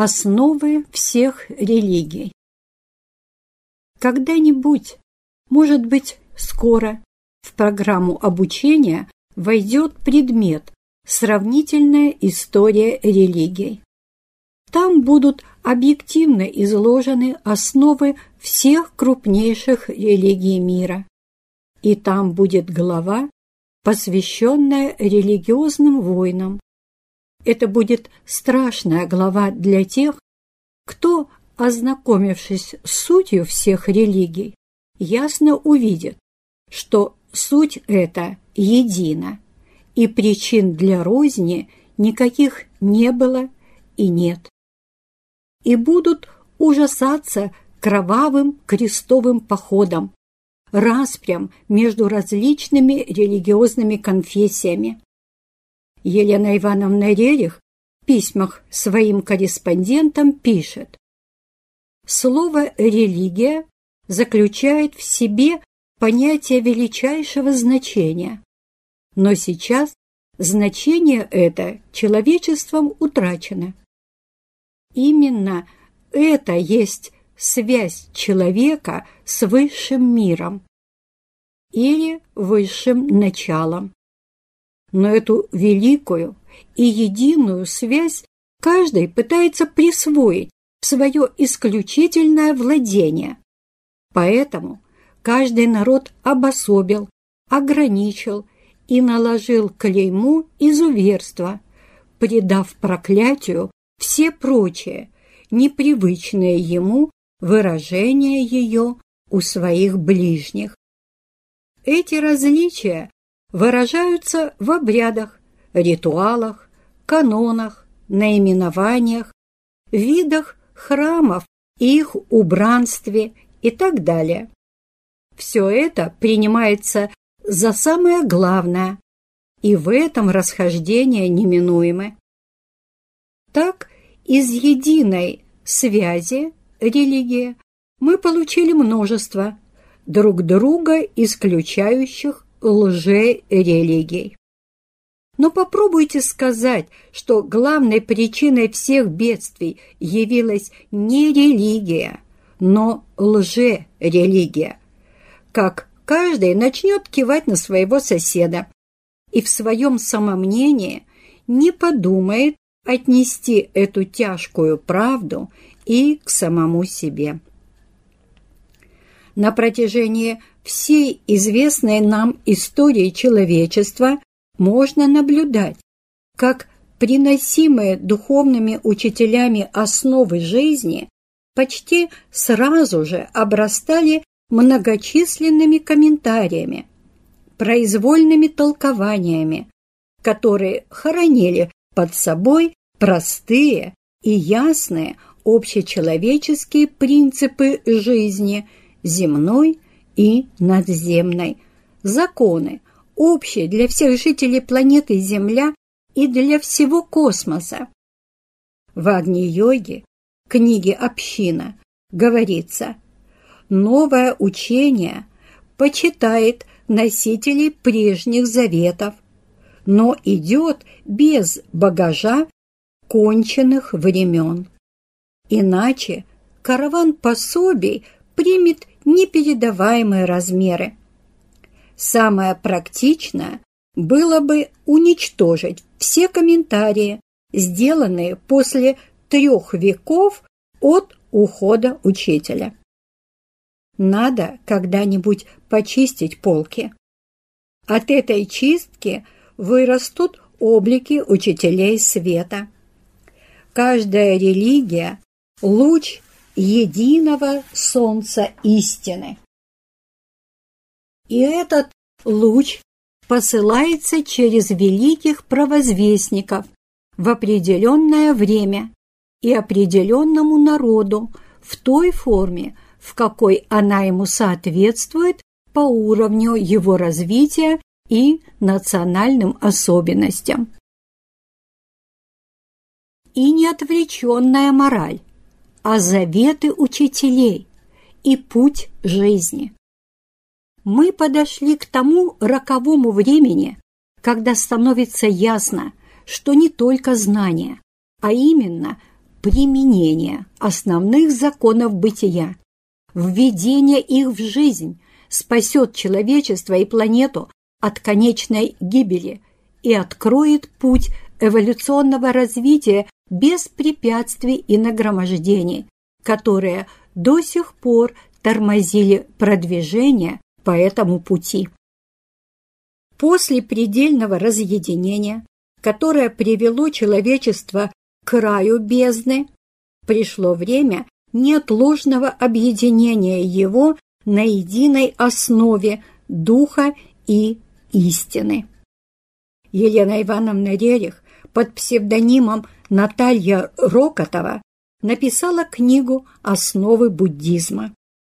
Основы всех религий. Когда-нибудь, может быть, скоро, в программу обучения войдет предмет «Сравнительная история религий». Там будут объективно изложены основы всех крупнейших религий мира. И там будет глава, посвященная религиозным войнам. Это будет страшная глава для тех, кто, ознакомившись с сутью всех религий, ясно увидит, что суть эта едина, и причин для розни никаких не было и нет. И будут ужасаться кровавым крестовым походом, распрям между различными религиозными конфессиями. Елена Ивановна Рерих в письмах своим корреспондентам пишет: «Слово «религия» заключает в себе понятие величайшего значения, но сейчас значение это человечеством утрачено. Именно это есть связь человека с высшим миром или высшим началом. Но эту великую и единую связь каждый пытается присвоить в свое исключительное владение. Поэтому каждый народ обособил, ограничил и наложил клеймо изуверства, придав проклятию все прочие, непривычные ему выражения ее у своих ближних. Эти различия выражаются в обрядах, ритуалах, канонах, наименованиях, видах храмов и их убранстве и так далее. Все это принимается за самое главное, и в этом расхождения неминуемы. Так, из единой связи религии мы получили множество друг друга исключающих лжерелигий. Но попробуйте сказать, что главной причиной всех бедствий явилась не религия, но лжерелигия. Как каждый начнет кивать на своего соседа и в своем самомнении не подумает отнести эту тяжкую правду и к самому себе. На протяжении всей известной нам истории человечества можно наблюдать, как приносимые духовными учителями основы жизни почти сразу же обрастали многочисленными комментариями, произвольными толкованиями, которые хоронили под собой простые и ясные общечеловеческие принципы жизни, земной и надземной, законы, общие для всех жителей планеты Земля и для всего космоса. В Агни-йоге, книге «Община», говорится: новое учение почитает носителей прежних заветов, но идет без багажа конченных времен. Иначе караван пособий примет непередаваемые размеры. Самое практичное было бы уничтожить все комментарии, сделанные после 3 веков от ухода учителя. Надо когда-нибудь почистить полки. От этой чистки вырастут облики учителей света. Каждая религия – луч единого солнца истины. И этот луч посылается через великих провозвестников в определенное время и определенному народу в той форме, в какой она ему соответствует по уровню его развития и национальным особенностям. И не отвлеченная мораль, а заветы учителей и путь жизни. Мы подошли к тому роковому времени, когда становится ясно, что не только знание, а именно применение основных законов бытия, введение их в жизнь спасет человечество и планету от конечной гибели и откроет путь эволюционного развития без препятствий и нагромождений, которые до сих пор тормозили продвижение по этому пути. После предельного разъединения, которое привело человечество к краю бездны, пришло время неотложного объединения его на единой основе духа и истины. Елена Ивановна Рерих под псевдонимом Наталья Рокотова написала книгу «Основы буддизма».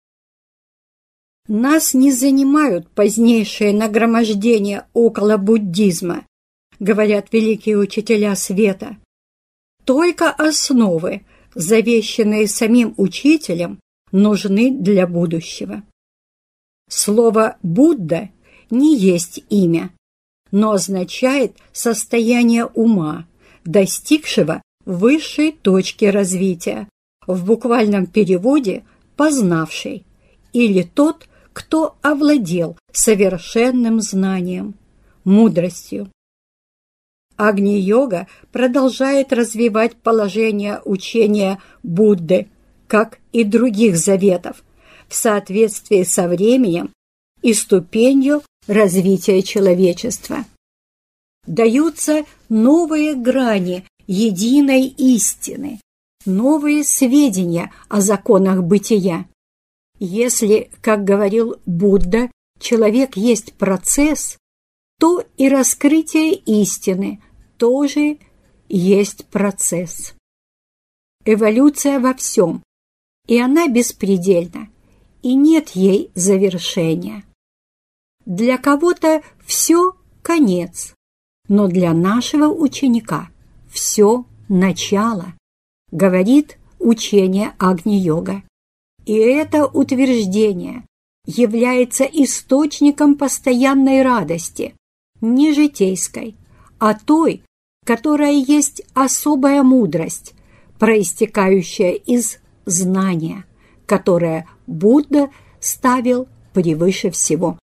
Нас не занимают позднейшие нагромождения около буддизма, говорят великие учителя света. Только основы, завещанные самим учителем, нужны для будущего. Слово «Будда» не есть имя, но означает состояние ума, достигшего высшей точки развития, в буквальном переводе «познавший», или тот, кто овладел совершенным знанием, мудростью. Агни-йога продолжает развивать положение учения Будды, как и других заветов, в соответствии со временем и ступенью развития человечества. Даются новые грани единой истины, новые сведения о законах бытия. Если, как говорил Будда, человек есть процесс, то и раскрытие истины тоже есть процесс. Эволюция во всем, и она беспредельна, и нет ей завершения. Для кого-то все конец, но для нашего ученика все начало, говорит учение Агни-йога. И это утверждение является источником постоянной радости, не житейской, а той, которая есть особая мудрость, проистекающая из знания, которое Будда ставил превыше всего.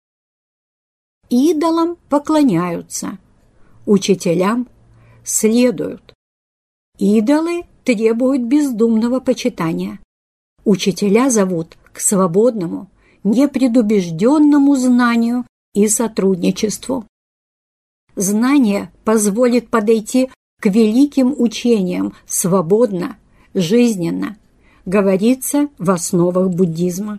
Идолам поклоняются, учителям следуют. Идолы требуют бездумного почитания. Учителя зовут к свободному, непредубежденному знанию и сотрудничеству. Знание позволит подойти к великим учениям свободно, жизненно, говорится в основах буддизма.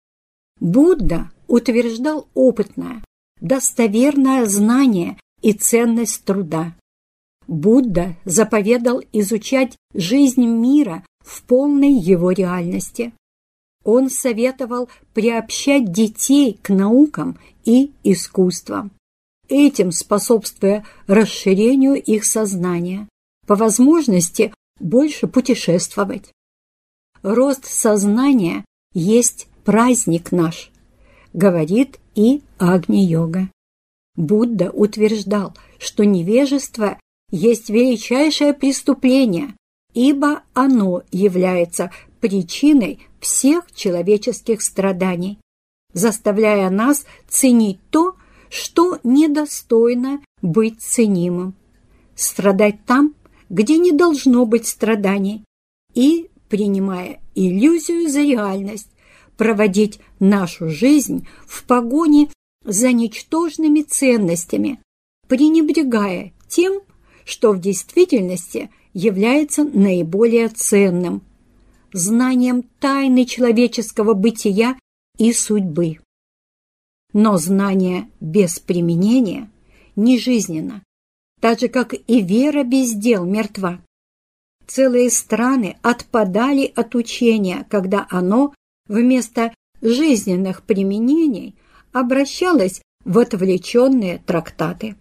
Будда утверждал опытное, достоверное знание и ценность труда. Будда заповедал изучать жизнь мира в полной его реальности. Он советовал приобщать детей к наукам и искусствам, этим способствуя расширению их сознания, по возможности больше путешествовать. Рост сознания есть праздник наш, говорит и Агни-йога. Будда утверждал, что невежество есть величайшее преступление, ибо оно является причиной всех человеческих страданий, заставляя нас ценить то, что недостойно быть ценимым, страдать там, где не должно быть страданий, и, принимая иллюзию за реальность, проводить нашу жизнь в погоне за ничтожными ценностями, пренебрегая тем, что в действительности является наиболее ценным – знанием тайны человеческого бытия и судьбы. Но знание без применения нежизненно, так же, как и вера без дел мертва. Целые страны отпадали от учения, когда оно вместо жизненных применений обращалось в отвлеченные трактаты.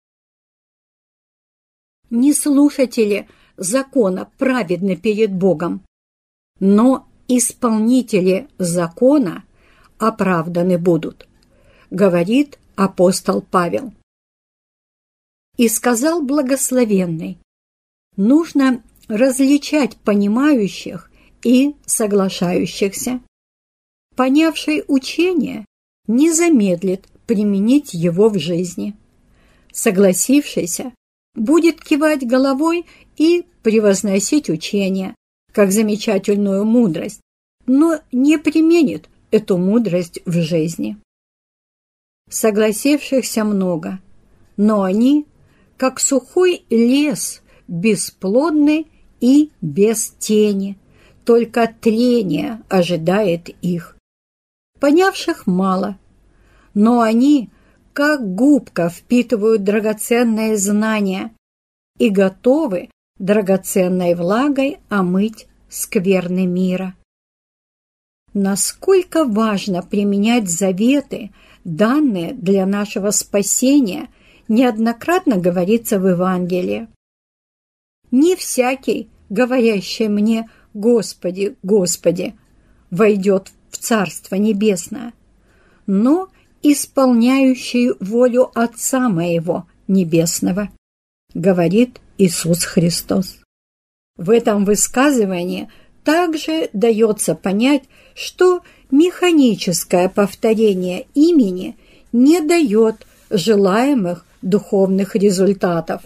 Не слушатели закона праведны перед Богом, но исполнители закона оправданы будут, говорит апостол Павел. И сказал благословенный: нужно различать понимающих и соглашающихся. Понявший учение не замедлит применить его в жизни. Согласившийся будет кивать головой и превозносить учение, как замечательную мудрость, но не применит эту мудрость в жизни. Согласившихся много, но они, как сухой лес, бесплодны и без тени, только трение ожидает их. Понявших мало, но они, как губка, впитывают драгоценные знания и готовы драгоценной влагой омыть скверны мира. Насколько важно применять заветы, данные для нашего спасения, неоднократно говорится в Евангелии. Не всякий, говорящий мне «Господи, Господи», войдет в Царство Небесное, но исполняющий волю Отца Моего Небесного, говорит Иисус Христос. В этом высказывании также дается понять, что механическое повторение имени не дает желаемых духовных результатов.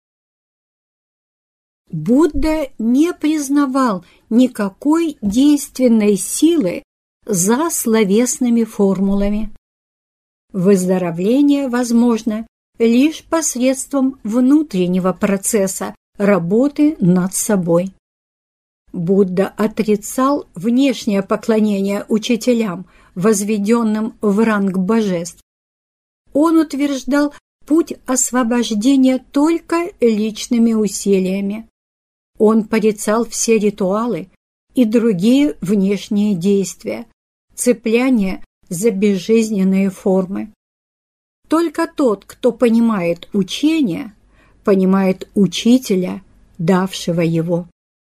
Будда не признавал никакой действенной силы за словесными формулами. Выздоровление возможно лишь посредством внутреннего процесса работы над собой. Будда отрицал внешнее поклонение учителям, возведенным в ранг божеств. Он утверждал путь освобождения только личными усилиями. Он порицал все ритуалы и другие внешние действия, цепляние за безжизненные формы. Только тот, кто понимает учение, понимает учителя, давшего его.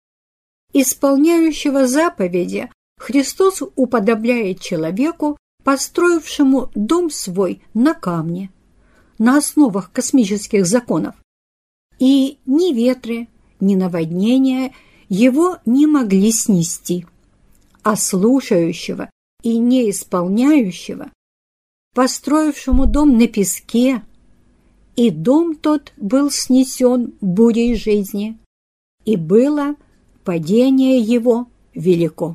Исполняющего заповеди Христос уподобляет человеку, построившему дом свой на камне, на основах космических законов, и ни ветры, ни наводнения его не могли снести, а слушающего и не исполняющего, построившему дом на песке, и дом тот был снесен бурей жизни, и было падение его велико.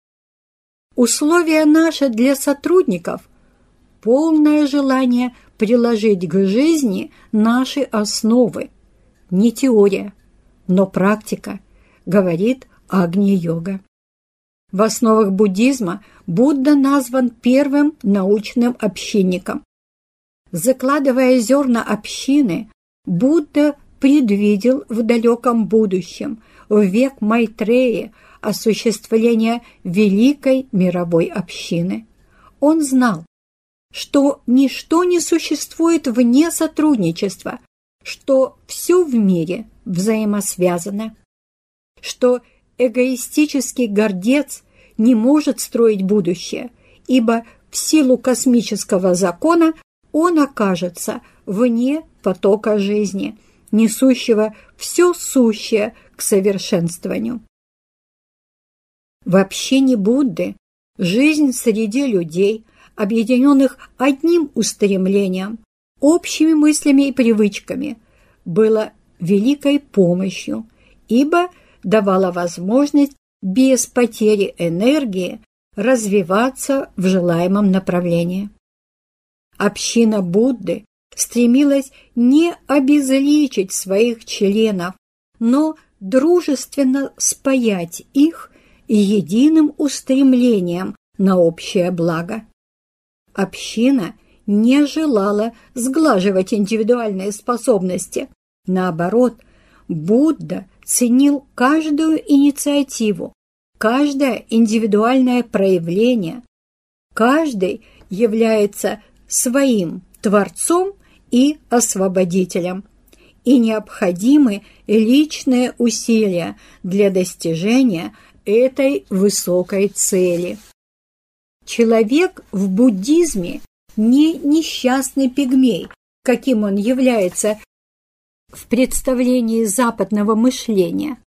Условие наше для сотрудников – полное желание приложить к жизни наши основы, не теория, но практика, говорит Агни-йога. В основах буддизма Будда назван первым научным общинником. Закладывая зерна общины, Будда предвидел в далеком будущем, в век Майтреи, осуществление великой мировой общины. Он знал, что ничто не существует вне сотрудничества, что все в мире взаимосвязано, что эгоистический гордец не может строить будущее, ибо в силу космического закона он окажется вне потока жизни, несущего все сущее к совершенствованию. В общине Будды жизнь среди людей, объединенных одним устремлением, общими мыслями и привычками, была великой помощью, ибо давала возможность без потери энергии развиваться в желаемом направлении. Община Будды стремилась не обезличить своих членов, но дружественно спаять их единым устремлением на общее благо. Община не желала сглаживать индивидуальные способности. Наоборот, Будда ценил каждую инициативу, каждое индивидуальное проявление. Каждый является своим творцом и освободителем, и необходимы личные усилия для достижения этой высокой цели. Человек в буддизме не несчастный пигмей, каким он является в представлении западного мышления,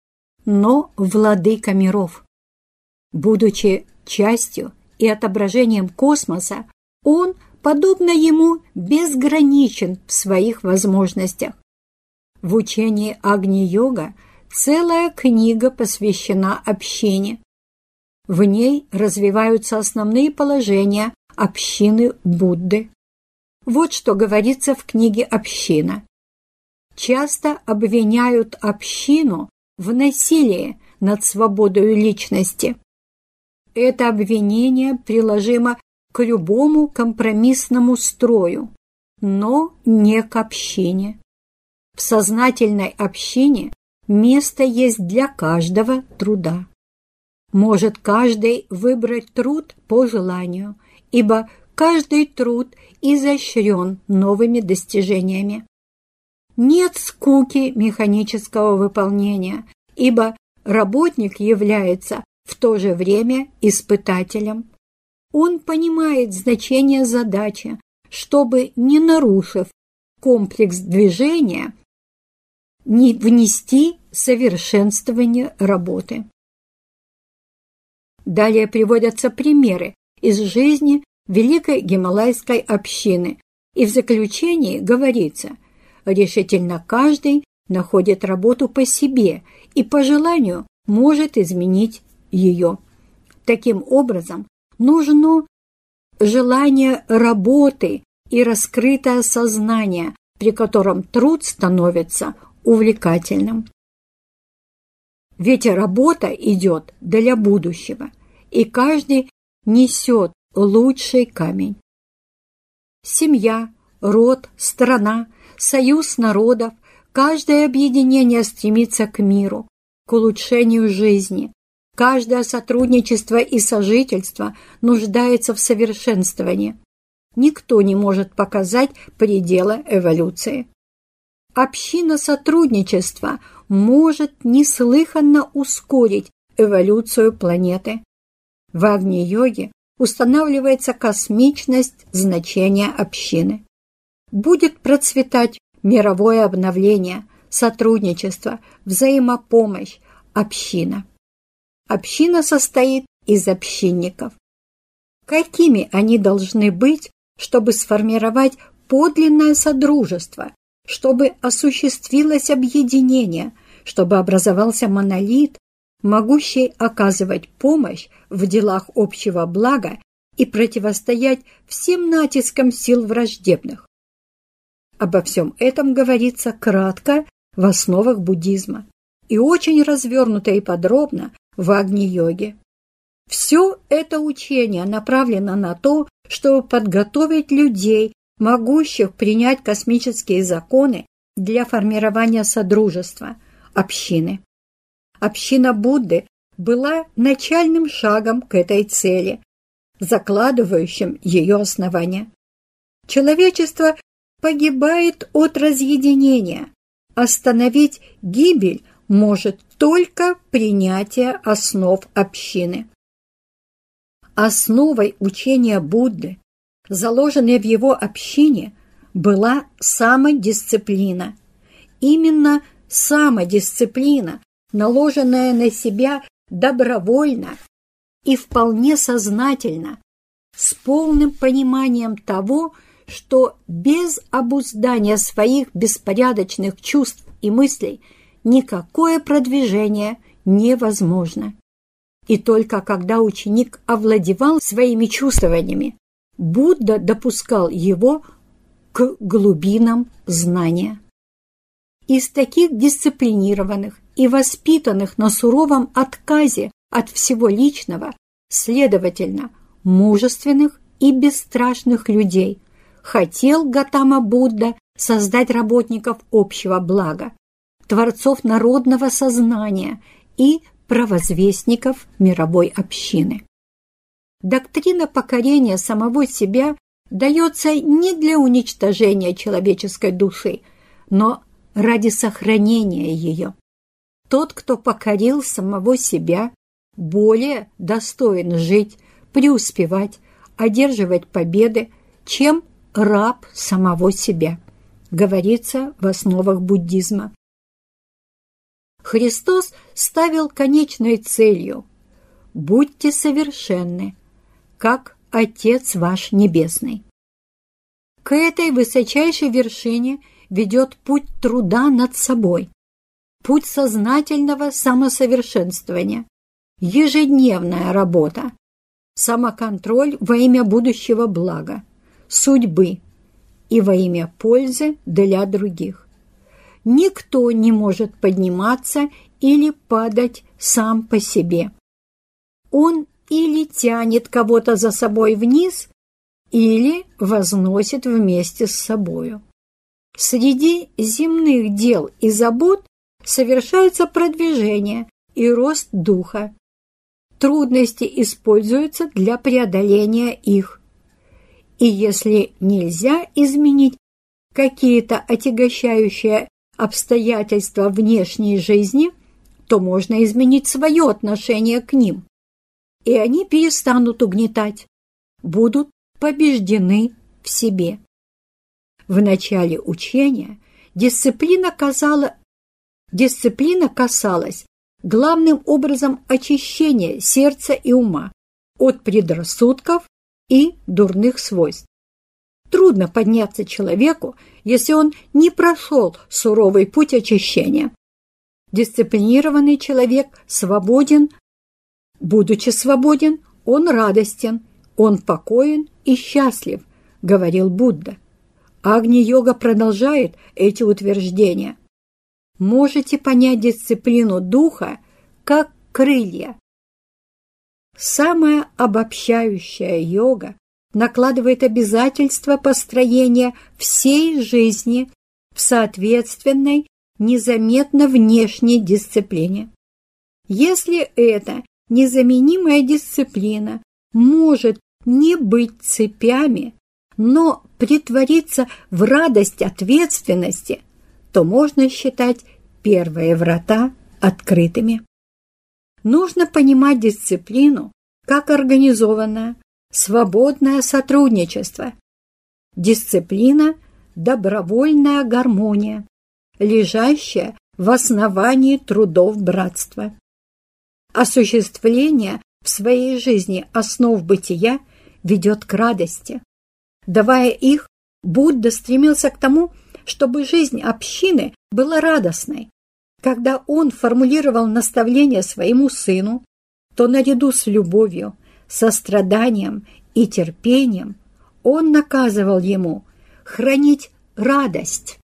но владыка миров. Будучи частью и отображением космоса, он, подобно ему, безграничен в своих возможностях. В учении Агни-йога целая книга посвящена общине. В ней развиваются основные положения общины Будды. Вот что говорится в книге «Община». Часто обвиняют общину в насилии над свободой личности. Это обвинение приложимо к любому компромиссному строю, но не к общине. В сознательной общине место есть для каждого труда. Может каждый выбрать труд по желанию, ибо каждый труд изощрен новыми достижениями. Нет скуки механического выполнения, ибо работник является в то же время испытателем. Он понимает значение задачи, чтобы, не нарушив комплекс движения, не внести совершенствование работы. Далее приводятся примеры из жизни Великой Гималайской общины, и в заключении говорится: решительно каждый находит работу по себе и по желанию может изменить ее. Таким образом, нужно желание работы и раскрытое сознание, при котором труд становится увлекательным. Ведь работа идет для будущего, и каждый несет лучший камень. Семья, род, страна, союз народов, каждое объединение стремится к миру, к улучшению жизни. Каждое сотрудничество и сожительство нуждается в совершенствовании. Никто не может показать предела эволюции. Община сотрудничества может неслыханно ускорить эволюцию планеты. В Агни-йоге устанавливается космичность значения общины. Будет процветать мировое обновление, сотрудничество, взаимопомощь, община. Община состоит из общинников. Какими они должны быть, чтобы сформировать подлинное содружество, чтобы осуществилось объединение, чтобы образовался монолит, могущий оказывать помощь в делах общего блага и противостоять всем натискам сил враждебных? Обо всем этом говорится кратко в основах буддизма и очень развернуто и подробно в Агни-йоге. Все это учение направлено на то, чтобы подготовить людей, могущих принять космические законы для формирования содружества, общины. Община Будды была начальным шагом к этой цели, закладывающим ее основания. Человечество погибает от разъединения. Остановить гибель может только принятие основ общины. Основой учения Будды, заложенной в его общине, была самодисциплина. Именно самодисциплина, наложенная на себя добровольно и вполне сознательно, с полным пониманием того, что без обуздания своих беспорядочных чувств и мыслей никакое продвижение невозможно. И только когда ученик овладевал своими чувствованиями, Будда допускал его к глубинам знания. Из таких дисциплинированных и воспитанных на суровом отказе от всего личного, следовательно, мужественных и бесстрашных людей, хотел Готама Будда создать работников общего блага, творцов народного сознания и провозвестников мировой общины. Доктрина покорения самого себя дается не для уничтожения человеческой души, но ради сохранения ее. Тот, кто покорил самого себя, более достоин жить, преуспевать, одерживать победы, чем раб самого себя, говорится в основах буддизма. Христос ставил конечной целью: «Будьте совершенны, как Отец ваш Небесный». К этой высочайшей вершине ведет путь труда над собой, путь сознательного самосовершенствования, ежедневная работа, самоконтроль во имя будущего блага, судьбы и во имя пользы для других. Никто не может подниматься или падать сам по себе. Он или тянет кого-то за собой вниз, или возносит вместе с собою. Среди земных дел и забот совершается продвижение и рост духа. Трудности используются для преодоления их. И если нельзя изменить какие-то отягощающие обстоятельства внешней жизни, то можно изменить свое отношение к ним, и они перестанут угнетать, будут побеждены в себе. В начале учения дисциплина касалась главным образом очищения сердца и ума от предрассудков и дурных свойств. Трудно подняться человеку, если он не прошел суровый путь очищения. Дисциплинированный человек свободен. Будучи свободен, он радостен, он покоен и счастлив, говорил Будда. Агни-йога продолжает эти утверждения. Можете понять дисциплину духа как крылья. Самая обобщающая йога накладывает обязательства построения всей жизни в соответственной, незаметно внешней дисциплине. Если эта незаменимая дисциплина может не быть цепями, но притвориться в радость ответственности, то можно считать первые врата открытыми. Нужно понимать дисциплину как организованное, свободное сотрудничество. Дисциплина – добровольная гармония, лежащая в основании трудов братства. Осуществление в своей жизни основ бытия ведет к радости. Давая их, Будда стремился к тому, чтобы жизнь общины была радостной. Когда он формулировал наставления своему сыну, то наряду с любовью, состраданием и терпением он наказывал ему хранить радость.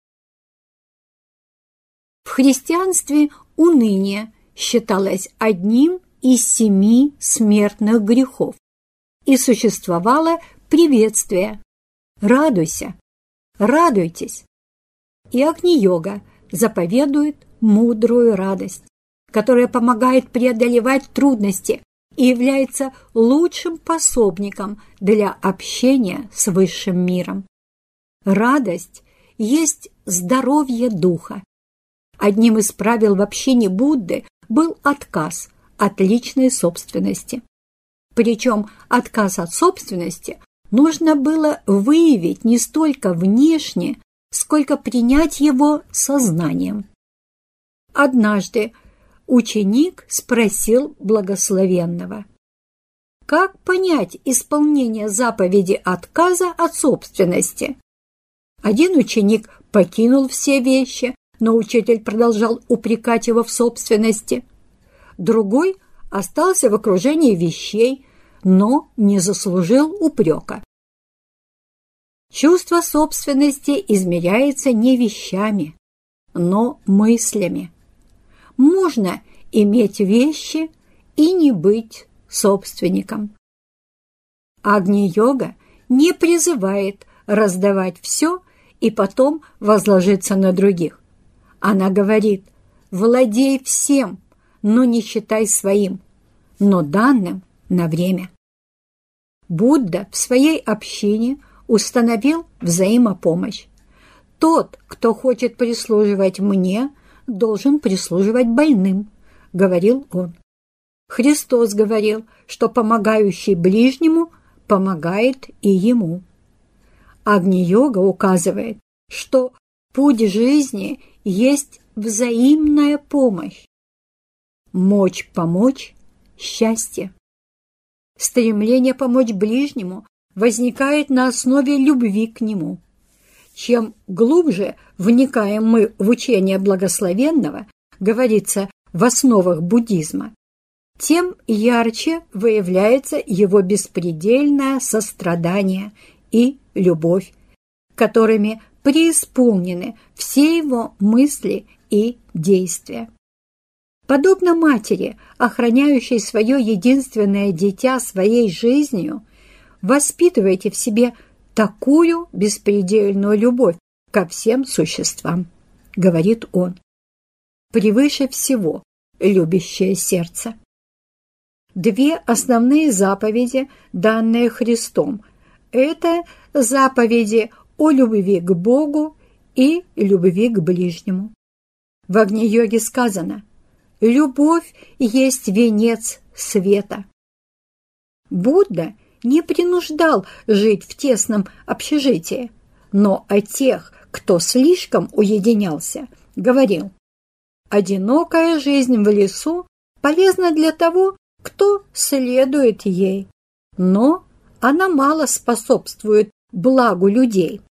В христианстве уныние считалось одним из 7 смертных грехов, и существовало приветствие: «Радуйся, радуйтесь». И Агни-йога заповедует мудрую радость, которая помогает преодолевать трудности и является лучшим пособником для общения с высшим миром. Радость есть здоровье духа. Одним из правил в общении Будды был отказ от личной собственности. Причем отказ от собственности нужно было выявить не столько внешне, сколько принять его сознанием. Однажды ученик спросил благословенного: «Как понять исполнение заповеди отказа от собственности?» Один ученик покинул все вещи, но учитель продолжал упрекать его в собственности. Другой остался в окружении вещей, но не заслужил упрека. Чувство собственности измеряется не вещами, но мыслями. Можно иметь вещи и не быть собственником. Агни-йога не призывает раздавать все и потом возложиться на других. Она говорит: владей всем, но не считай своим, но данным на время. Будда в своей общине установил взаимопомощь. Тот, кто хочет прислуживать мне, должен прислуживать больным, говорил он. Христос говорил, что помогающий ближнему помогает и ему. Агни-йога указывает, что путь жизни есть взаимная помощь. мочь помочь – счастье. Стремление помочь ближнему возникает на основе любви к нему. Чем глубже вникаем мы в учение благословенного, говорится в основах буддизма, тем ярче выявляется его беспредельное сострадание и любовь, которыми преисполнены все его мысли и действия. Подобно матери, охраняющей свое единственное дитя своей жизнью, воспитывайте в себе такую беспредельную любовь ко всем существам, говорит он. Превыше всего любящее сердце. Две основные заповеди, данные Христом, это заповеди о любви к Богу и любви к ближнему. В Агни-йоге сказано: «Любовь есть венец света». Будда не принуждал жить в тесном общежитии, но о тех, кто слишком уединялся, говорил: «Одинокая жизнь в лесу полезна для того, кто следует ей, но она мало способствует благу людей».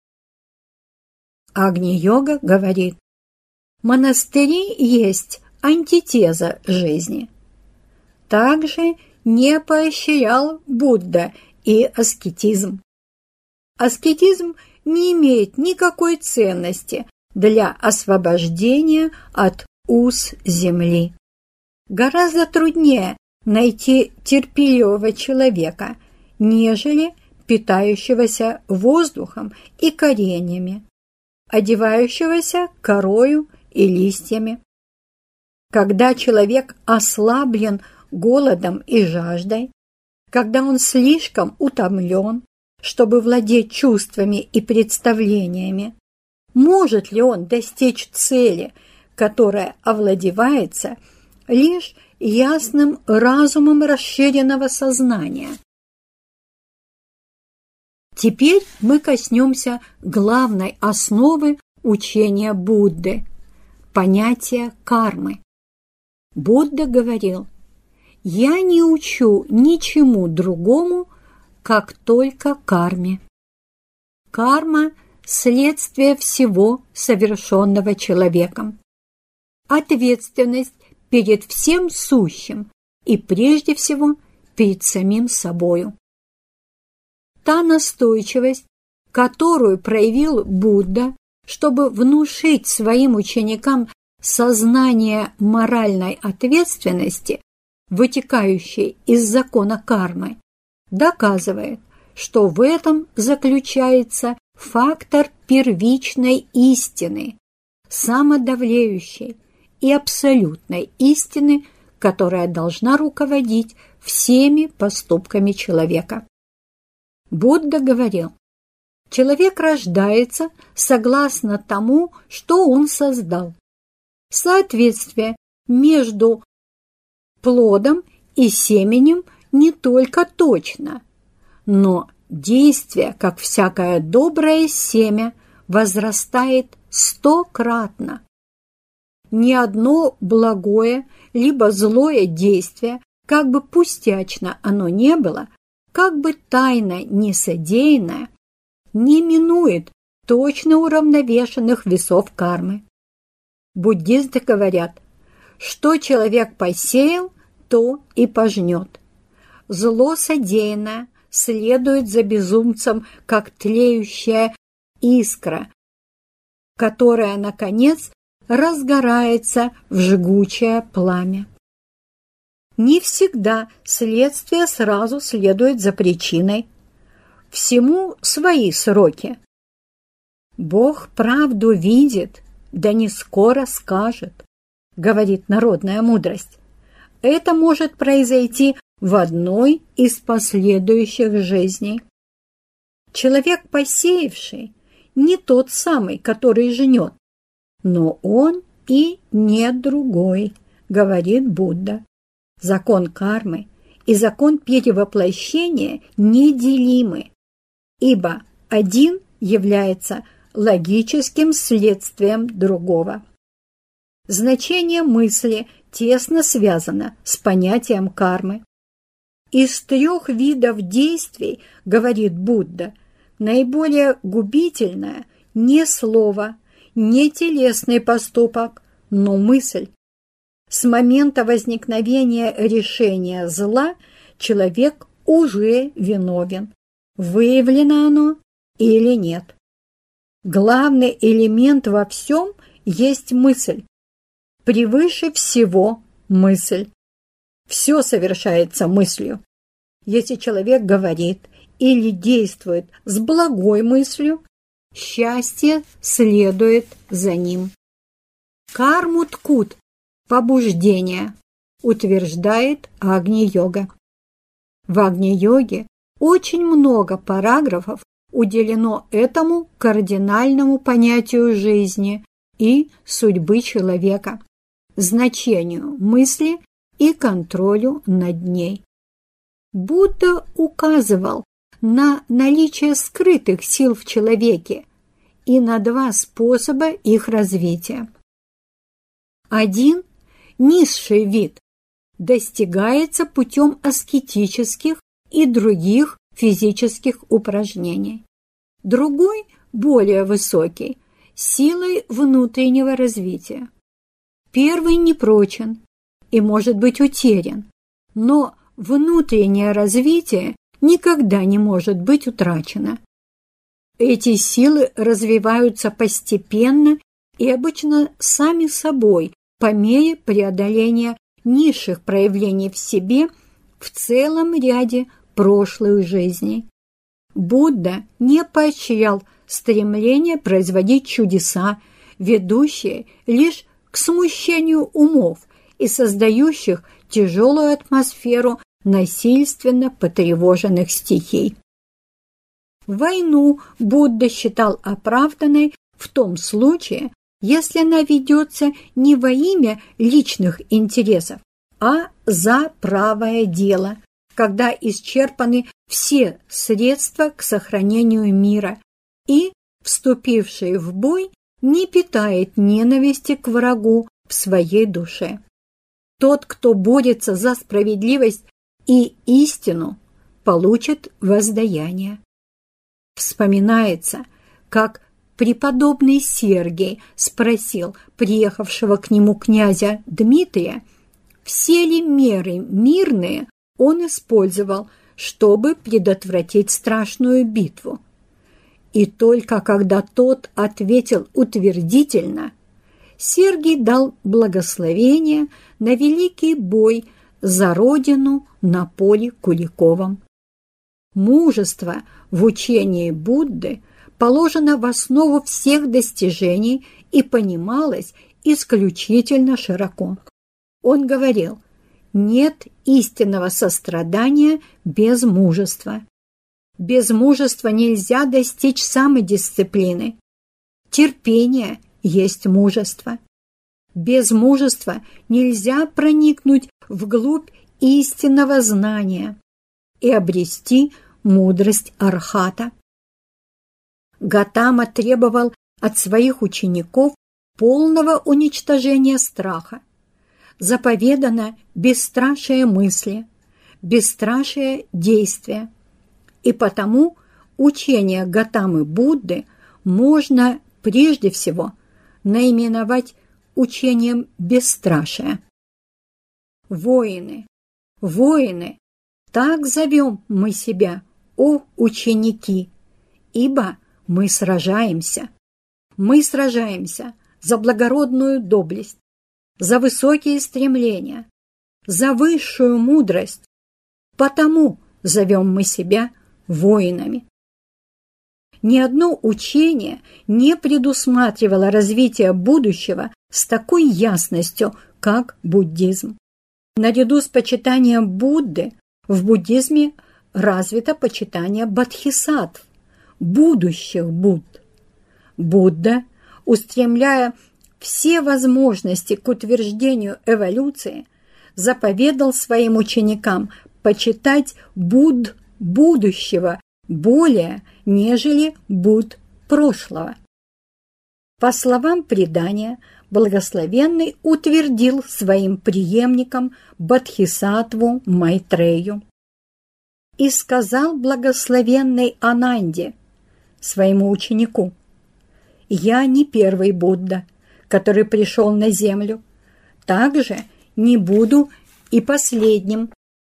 Агни-йога говорит: монастыри есть антитеза жизни. Также не поощрял Будда и аскетизм. Аскетизм не имеет никакой ценности для освобождения от уз земли. Гораздо труднее найти терпеливого человека, нежели питающегося воздухом и кореньями, одевающегося корою и листьями. Когда человек ослаблен голодом и жаждой, когда он слишком утомлен, чтобы владеть чувствами и представлениями, может ли он достичь цели, которая овладевается лишь ясным разумом расширенного сознания? Теперь мы коснемся главной основы учения Будды – понятия кармы. Будда говорил: «Я не учу ничему другому, как только карме». Карма – следствие всего совершенного человеком. Ответственность перед всем сущим и прежде всего перед самим собою. Та настойчивость, которую проявил Будда, чтобы внушить своим ученикам сознание моральной ответственности, вытекающей из закона кармы, доказывает, что в этом заключается фактор первичной истины, самодовлеющей и абсолютной истины, которая должна руководить всеми поступками человека. Будда говорил: человек рождается согласно тому, что он создал. Соответствие между плодом и семенем не только точно, но действие, как всякое доброе семя, возрастает 100-кратно. Ни одно благое либо злое действие, как бы пустячно оно не было, как бы тайно не содеянное, не минует точно уравновешенных весов кармы. Буддисты говорят, что человек посеял, то и пожнет. Зло содеянное следует за безумцем, как тлеющая искра, которая, наконец, разгорается в жгучее пламя. Не всегда следствие сразу следует за причиной. Всему свои сроки. Бог правду видит, да не скоро скажет, говорит народная мудрость. Это может произойти в одной из последующих жизней. Человек, посеявший, не тот самый, который жнет, но он и не другой, говорит Будда. Закон кармы и закон перевоплощения неделимы, ибо один является логическим следствием другого. Значение мысли тесно связана с понятием кармы. Из 3 видов действий, говорит Будда, наиболее губительное не слово, не телесный поступок, но мысль. С момента возникновения решения зла человек уже виновен, выявлено оно или нет. Главный элемент во всем есть мысль. Превыше всего мысль. Все совершается мыслью. Если человек говорит или действует с благой мыслью, счастье следует за ним. Карму ткут побуждения, утверждает Агни-йога. В Агни-йоге очень много параграфов уделено этому кардинальному понятию жизни и судьбы человека, значению мысли и контролю над ней. Будда указывал на наличие скрытых сил в человеке и на 2 способа их развития. Один, низший вид, достигается путем аскетических и других физических упражнений. Другой, более высокий, силой внутреннего развития. Первый непрочен и может быть утерян, но внутреннее развитие никогда не может быть утрачено. Эти силы развиваются постепенно и обычно сами собой по мере преодоления низших проявлений в себе в целом ряде прошлых жизней. Будда не поощрял стремление производить чудеса, ведущие лишь к смущению умов и создающих тяжелую атмосферу насильственно потревоженных стихий. Войну Будда считал оправданной в том случае, если она ведется не во имя личных интересов, а за правое дело, когда исчерпаны все средства к сохранению мира, и вступивший в бой не питает ненависти к врагу в своей душе. Тот, кто борется за справедливость и истину, получит воздаяние. Вспоминается, как преподобный Сергий спросил приехавшего к нему князя Дмитрия, все ли меры мирные он использовал, чтобы предотвратить страшную битву. И только когда тот ответил утвердительно, Сергий дал благословение на великий бой за родину на поле Куликовом. Мужество в учении Будды положено в основу всех достижений и понималось исключительно широко. Он говорил: нет истинного сострадания без мужества. Без мужества нельзя достичь самодисциплины. Терпение есть мужество. Без мужества нельзя проникнуть вглубь истинного знания и обрести мудрость архата. Готама требовал от своих учеников полного уничтожения страха. Заповедано бесстрашие мысли, бесстрашие действия. И потому учение Готамы Будды можно прежде всего наименовать учением бесстрашия. Воины, воины, так зовем мы себя, о ученики, ибо мы сражаемся за благородную доблесть, за высокие стремления, за высшую мудрость, потому зовем мы себя воинами. Ни одно учение не предусматривало развитие будущего с такой ясностью, как буддизм. Наряду с почитанием Будды в буддизме развито почитание бодхисаттв, будущих Будд. Будда, устремляя все возможности к утверждению эволюции, заповедал своим ученикам почитать Будд будущего более, нежели Будд прошлого. По словам предания, Благословенный утвердил своим преемником Бодхисаттву Майтрею. И сказал благословенный Ананде, своему ученику: «Я не первый Будда, который пришел на землю, также не буду и последним.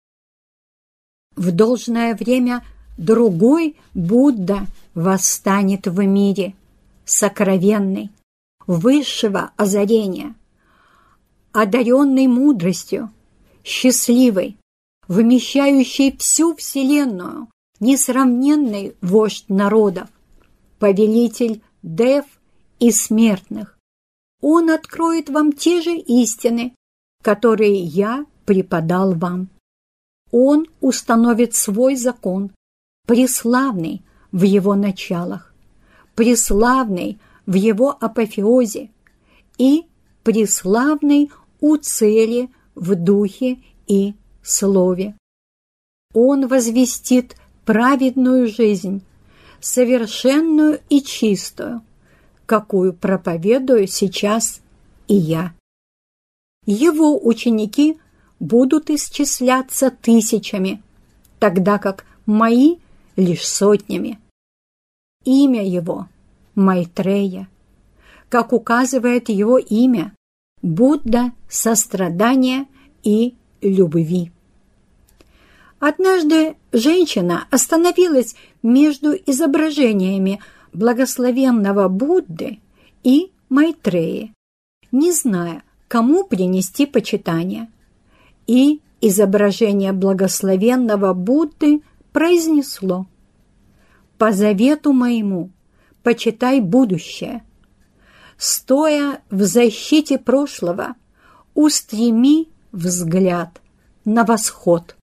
В должное время другой Будда восстанет в мире, сокровенный, высшего озарения, одаренный мудростью, счастливый, вмещающий всю вселенную, несравненный вождь народов, повелитель дев и смертных. Он откроет вам те же истины, которые я преподал вам. Он установит свой закон, преславный в его началах, преславный в его апофеозе и преславный у цели в духе и слове. Он возвестит праведную жизнь, совершенную и чистую, какую проповедую сейчас и я. Его ученики будут исчисляться тысячами, тогда как мои лишь сотнями. Имя его – Майтрея. Как указывает его имя, Будда сострадания и любви. Однажды женщина остановилась между изображениями благословенного Будды и Майтреи, не зная, кому принести почитание. И изображение благословенного Будды произнесло: «По завету моему почитай будущее. Стоя в защите прошлого, устреми взгляд на восход».